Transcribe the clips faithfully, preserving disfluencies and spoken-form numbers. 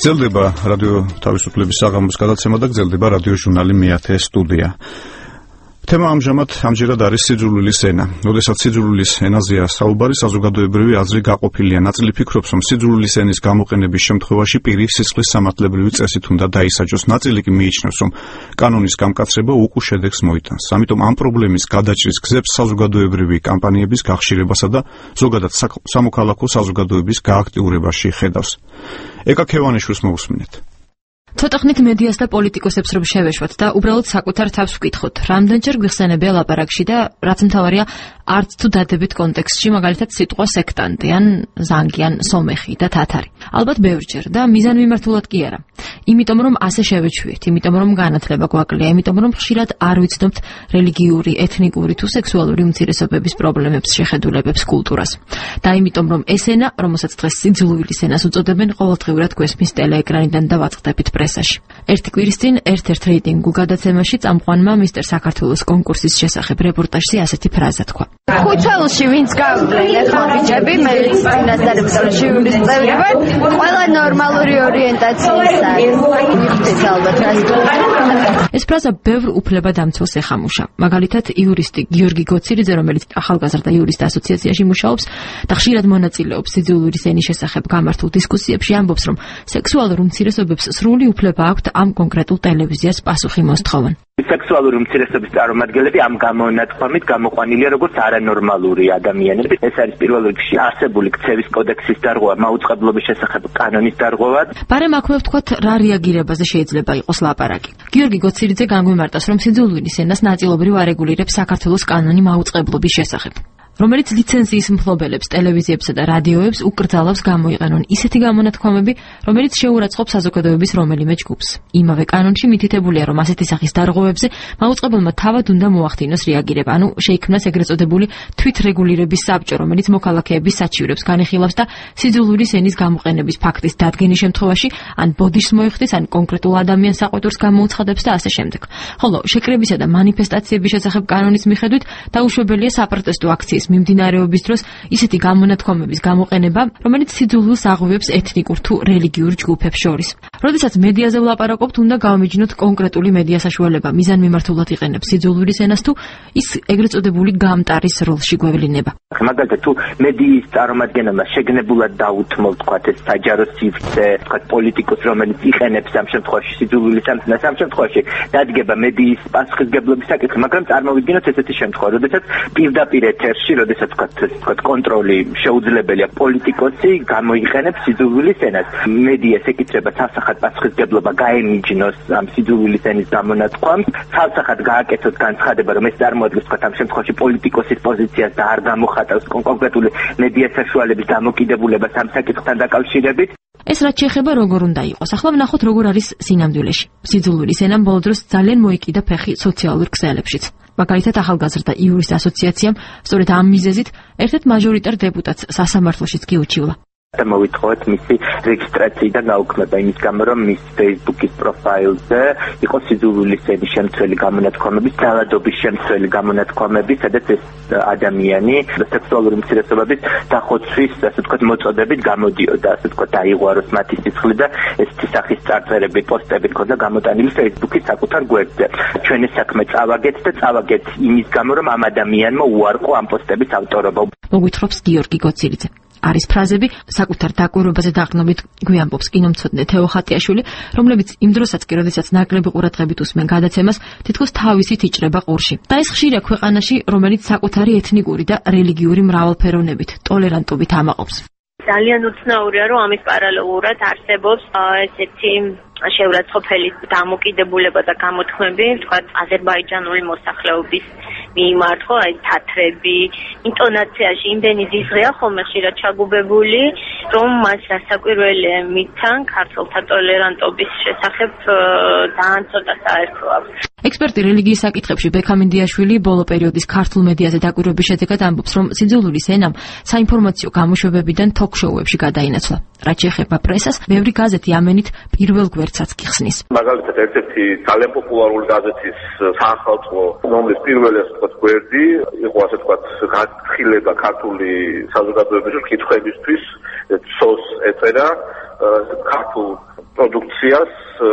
გრძელდება რადიო თავისუფლების საღამოს გადაცემა და გრძელდება რადიო ჟურნალი მეათე სტუდია. თემა ამჟამად ამჯერად არის სიძულვილის ენა. როდესაც სიძულვილის ენაზეა საუბარი, საზოგადოებრივი აზრი გაყოფილია. ნაწილი ფიქრობს, რომ სიძულვილის ენის გამოყენების შემთხვევაში პირი სისხლის სამართლებრივი წესით უნდა დაისაჯოს. ნაწილი კი მიიჩნევს, რომ კანონის გამკაცრება უკუ შედეგს მოიტანს. ამიტომ ამ პრობლემის გადაჭრის გზებს საზოგადოებრივი კამპანიების გახშირებასა და ზოგადად სამოქალაქო საზოგადოების გააქტიურებაში ხედავს. ეკა ქევანიშვილს მოусმინეთ. ცოტა ხნით მედიას და პოლიტიკოსებს რომ შევეშვათ და უბრალოდ საკუთარ თავს ვკითხოთ. რამდენჯერ გვიხსენებია ლაპარაკში და რაც მთავარია არც თუ დადებით კონტექსტში, მაგალითად სიტყვა სექტანტი ან ზანგი ან სომეხი და თათარი. ალბათ ბევრჯერ და მიზანმიმართულად კი არა. იმიტომ რომ ასე შევეჩვიეთ, იმიტომ რომ განათლება გვაკლია, იმიტომ რომ ხშირად არ ვიცნობთ რელიგიური, ეთნიკური თუ სექსუალური უმცირესობების პრობლემებს, შეხედულებებს, კულტურას. და იმიტომ რომ ეს ენა, რომელსაც დღეს სიძულვილის ენას უწოდებენ, ყოველდღიურად გვესმის ტელეეკრანიდან და ვაწყდებით პრესაში. ერთი კვირის წინ ერთ-ერთ რეიტინგულ გადაცემაში წამყვანმა მისტერ საქართველოს კონკურსის შესახებ რეპორტაჟზე ასეთი ფრაზა თქვა. ხუთეულში ვინც გავიდნენ ახლა ბიჭები, მე მედიცინას და რევოლუციური წევრი ვარ, ყველა ნორმალური ორიენტაციისა. ეს ფრაზა ბევრ უფლებადამცველს ეხამუშა. მაგალითად, იურისტი გიორგი გოცირიძე, რომელიც ახალგაზრდა იურისტ ასოციაციაში მუშაობს და ხშირად მონაწილეობს სიძულვილის ენის შესახებ გამართულ დისკუსიებში, ამბობს, რომ სექსუალურ უმცირესობებს სრული უფლება აქვთ ამ კონკრეტულ ტელევიზიას პასუხი მოსთხოვან. სექსუალური უმცირესობის წარმომადგენლები ამ გამონათქვამით გამოყვანილია როგორც არანორმალური ადამიანები. ეს არის პირველ რიგში არსებული ქცევის კოდექსის დარღვევა, მაუწყებლობის შესახებ კანონის დარღვევა. ბარემ აქვე ვთქვათ, რა რეაგირებაზე შეიძლება იყოს ლაპარაკი. გიორგი გოცირიძე განგვიმარტავს, რომ სიძულვილის ენას ნაწილობრივ არეგულირებს საქართველოს კანონი მაუწყებლობის შესახებ, რომელიც ლიცენზიის მფლობელებს, ტელევიზიებსა და რადიოებს უკრძალავს გამოიყენონ ისეთი გამონათქვამები, რომელიც შეურაცხყოფს საზოგადოების რომელიმე ჯგუფს. იმავე კანონში მითითებულია, რომ ასეთი სახის დარღვევებზე მაუწყებელმა თავად უნდა მოახდინოს რეაგირება, ანუ შეიქმნას ეგრეთ წოდებული თვითრეგულირების საბჭო, რომელიც მოქალაქეების საჩივრებს განიხილავს და სიძულვილის ენის გამოყენების ფაქტის დადგენის შემთხვევაში ან ბოდიშს მოიხდის, ან კონკრეტულ ადამიანს საყვედურს გამოუცხადებს და ასე შემდეგ. ხოლო შეკრებისა და მანიფესტაციების შესახებ კანონის მიხედვით დაუშვებელია საპროტესტო აქციის მიმდინარეობის დროს ისეთი გამონათქვამების გამოყენება, რომელიც სიძულვილს აღვივებს ეთნიკურ თუ რელიგიურ ჯგუფებს შორის. როდესაც მედიაზე ვლაპარაკობთ, უნდა გავამიჯნოთ კონკრეტული მედია საშუალება მიზანმიმართულად იყენებს სიძულვილის ენას თუ ის ეგრეთ წოდებული გამტარის როლში გვევლინება. მაგალითად, თუ მედიის წარმომადგენელმა შეგნებულად დაუთმო, თქვათ, ეს საჯარო სივრცე, თქვათ, პოლიტიკოს, რომელიც იყენებს ამ შემთხვევაში სიძულვილის ენას, ამ შემთხვევაში დადგება მედიის პასუხისმგებლობის საკითხი, მაგრამ წარმოვიდგინოთ ესეთი შემთხვევა, როდესაც პირდაპირ ეთერში, როდესაც თქვათ, კონტროლი შეუძლებელია, პოლიტიკოსი გამოიყენებს სიძულვილის ენას. მედიას ეკითხება თავსახად პასუხისმგებლობა გაემიჯნოს ამ სიძულვილის ენის გამონათქვამს, თავსახად გააკეთოს განცხადება, რომ ეს წარმოადგენს, თქვათ, ამ შემთხვევაში პოლიტიკოსის პოზიციას და არ გამოხატავს კონკრეტული მედია საშუალების დამოკიდებულებას ამ საკითხთან დაკავშირებით. ეს რაც შეეხება როგორ უნდა იყოს. ახლა ვნახოთ როგორ არის სინამდვილეში. სიძულვილის ენამ ბოლო დროს ძალიან მოიკიდა ფეხი სოციალურ ქსელებშიც. მაგალითად, ახალგაზრდა იურისტ ასოციაციამ სწორედ ამ მიზეზით ერთ-ერთ მაჟორიტარ დეპუტატს სასამართლოშიც კი უჩივლა. და მოვითხოვეთ მისი რეგისტრაციიდან გაუქმება იმის გამო, რომ მის Facebook-ის პროფაილზე იყო სიძულვილის ენის შემცველი გამონათქვამების, ძალადობის შემცველი გამონათქვამები, სადაც ეს ადამიანი სექსუალური უმცირესობების დახოცვის, ასე ვთქვათ, მოწოდებით გამოდიოდა, ასე ვთქვათ, დაიღვაროს მათი სისხლი და ესეთი სახის წარწერები, პოსტები ქონდა გამოტანილი Facebook-ის საკუთარ გვერდზე. ჩვენ ეს საქმე წავაგეთ და წავაგეთ იმის გამო, რომ ამ ადამიანმა უარყო ამ პოსტების ავტორობა. მოგვითხრობს გიორგი გოცირიძე. არის ფრაზები საკუთარ დაკვირვებაზე დაყრდნობით გვიამბობს კინომცოდნე თეო ხატიაშვილი, რომლებიც იმ დროსაც კი, როდესაც ნაკლები ყურადღებით უსმენ გადაცემას, თითქოს თავისით იჭრება ყურში. და ეს ხშირია ქვეყანაში, რომელიც საკუთარი ეთნიკური და რელიგიური მრავალფეროვნებით, ტოლერანტობით ამაყობს. ძალიან უცნაურია, რომ ამის პარალელურად არსებობს ესეთი შეურაცხყოფელი დამოკიდებულება და გამოთქმები, თქვათ, აზერბაიჯანული მოსახლეობის მიმართ, ხო, აი თათრები, ინტონაციაში იმდენი ზიზღია ხოლმე ხშირად ჩაგუბებული, რომ მას რასაკვირველია მითან ქართველთა ტოლერანტობის შესახებ ძალიან ცოტა საერთო აქვს. ექსპერტი რელიგიის საკითხებში ბექა მინდიაშვილი ბოლო პერიოდის ქართულ მედიაზე დაკვირვების შედეგად ამბობს, რომ სიძულვილის ენამ საინფორმაციო გამოშვებებიდან თოქ-შოუებში გადაინაცვლა. რაც შეეხება პრესას, ბევრი გაზეთი ამენით პირველ გვერდსაც გიხსნის. მაგალითად, ერთ-ერთი ძალიან პოპულარული გაზეთის საახალწლო ნომრის პირველი თქვა გვერდი, იყო ასე თქვა გახილება ქართული საზოგადოების კითხვებისთვის, სოს ეწერა ქართულ პროდუქციას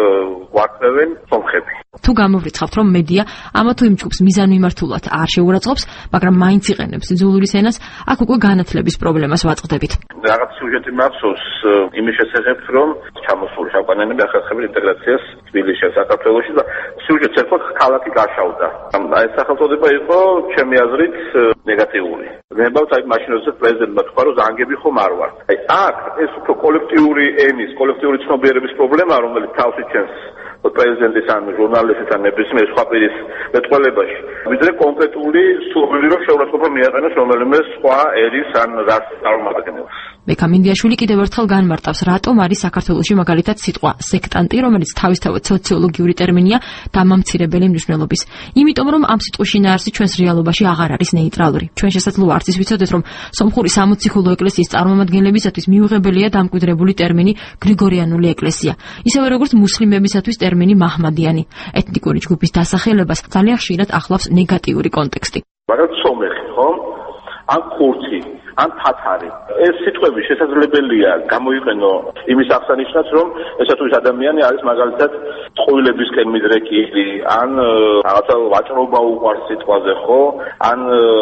ვაკმევენ სომხები. თუ გამოვრიცხავთ, რომ მედია ამა თუ იმ ჯგუფს მიზანმიმართულად არ შეურაცხყოფს, მაგრამ მაინც იყენებს სიძულვილის ენას, აქ უკვე განათლების პრობლემას ვაწყდებით. რაღაც სიუჟეტი მახსოვს იმის შესახებ, რომ ჩამოსული შავკანიანები ახერხებენ ინტეგრაციას თბილისში, საქართველოში და სიუჟეტს ერთხელ ქალაქი გაშავდა. აი ეს სახელწოდება იყო ჩემი აზრით ნეგატიური. ნებავთ აი მაშინ როდესაც პრეზიდენტმა თქვა, რომ ზანგები ხომ არ ვარ. აი აქ ეს უფრო კოლექტიური ენის, კოლექტიური ცნობიერების პრობლემა, რომელიც თავს იჩენს პრეზიდენტის ან ჟურნალისტის ან ნებისმიერ სხვა პირის მეტყველებაში, ვიდრე კონკრეტული სურვილი, რომ შეურაცხყოფა მიაყენოს რომელიმე სხვა ერის ან რასის წარმომადგენელს. ბექამინდიაშვილი კიდევ ერთხელ განმარტავს, რატომ არის საქართველოში მაგალითად სიტყვა სექტანტი, რომელიც თავისთავად სოციოლოგიური ტერმინია დამამცირებელი მნიშვნელობის. იმიტომ რომ ამ სიტყვის შინაარსი ჩვენს რეალობაში აღარ არის ნეიტრალური. ჩვენ შესაძლოა არც ის ვიცოდეთ, რომ სომხური სამოციქულო ეკლესიის წარმომადგენლებისათვის მიუღებელია დამკვიდრებული ტერმინი გრიგორიანული ეკლესია, ისევე როგორც მუსლიმებისათვის ტერმინი მაჰმადიანი. ეთნიკური ჯგუფის დასახელებას ძალიან ხშირად ახლავს ნეგატიური კონტექსტი. მაგალითად სომეხი, ხო? ან ქურთი, ან თათარი. ეს სიტყვები შესაძლებელია გამოიყენო იმის აღსანიშნად, რომ ესა თუ ის ადამიანი არის მაგალითად წყვილებისკენ მიდრეკილი, ან რაღაცა ვაჭრობა უყვარს სიტყვაზე, ხო? ან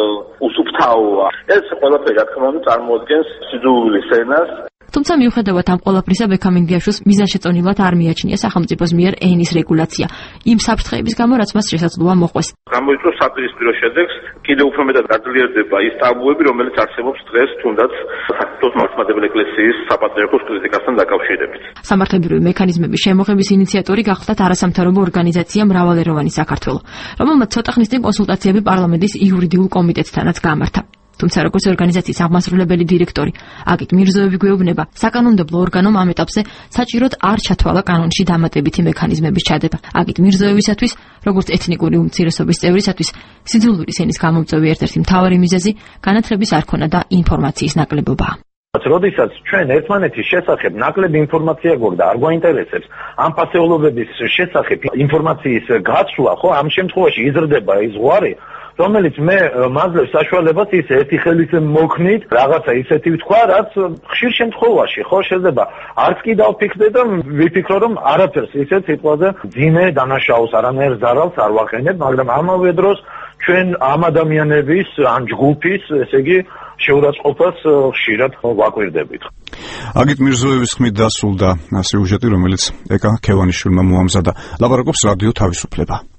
უსუფთავოა. ეს ყველაფერი რა თქმა უნდა წარმოადგენს სიძულვილის ენას. თუმცა მიუხედავად ამ ყველაფრისა, ბექამინდიაშვილს მიზანშეწონილად არ მიაჩნია სახელმწიფოს მიერ ენის რეგულაცია იმ საფრთხეების გამო, რაც მას შესაძლოა მოყვეს. გამოიწვევს საპირისპირო შედეგს, კიდევ უფრო მეტად გაძლიერდება ის ტაბუები, რომელიც არსებობს დღეს თუნდაც საქართველოს მართლმადიდებელი ეკლესიის საპატრიარქოს კრიტიკასთან დაკავშირებით. სამართლებრივი მექანიზმების შემოღების ინიციატორი გახლდათ არასამთავრობო ორგანიზაცია მრავალეროვანი საქართველო, რომელმაც ცოტა ხნის წინ კონსულტაციები პარლამენტის იურიდიულ კომიტეტთანაც გამართა. თუმცა როგორც ორგანიზაციის აღმასრულებელი დირექტორი აგიტ მირზოევი გვეუბნება, საკანონმდებლო ორგანომ ამ ეტაპზე საჭიროდ არ ჩათვალა კანონში დამატებითი მექანიზმების ჩადება. აგიტ მირზოევისათვის, როგორც ეთნიკური უმცირესობის წევრისათვის, სიძულვილის ენის გამომწვევი ერთ-ერთი მთავარი მიზეზი განათლების არ ქონა და ინფორმაციის ნაკლებობაა. როდესაც ჩვენ ერთმანეთის შესახებ ნაკლები ინფორმაცია გვაქვს და არ გვაინტერესებს ამ ფასეულობების შესახებ ინფორმაციის გაცვლა, ხო, ამ შემთხვევაში იზრდება ის ზღვარი, რომელიც მე მაძლევს საშუალებას ის ერთი ხელით მოქნით რაღაცა ისეთი ვთქვა, რაც ხშირ შემთხვევაში ხო შეიძლება არც კი დავფიქრდე და ვიფიქრო, რომ არაფერს ისეთ სიტყვაზე ძიმე დანაშაულს არანაირ ზარალს არ ვაყენებ, მაგრამ ამავე დროს ჩვენ ამ ადამიანების ან ჯგუფის, ესე იგი, შეურაცხყოფას ხშირად ვაკვირდებით. აგიტ მირზოევის ხმით დასრულდა სიუჟეტი, რომელიც ეკა ქევანიშვილმა მოამზადა. ლაპარაკობს რადიო თავისუფლება.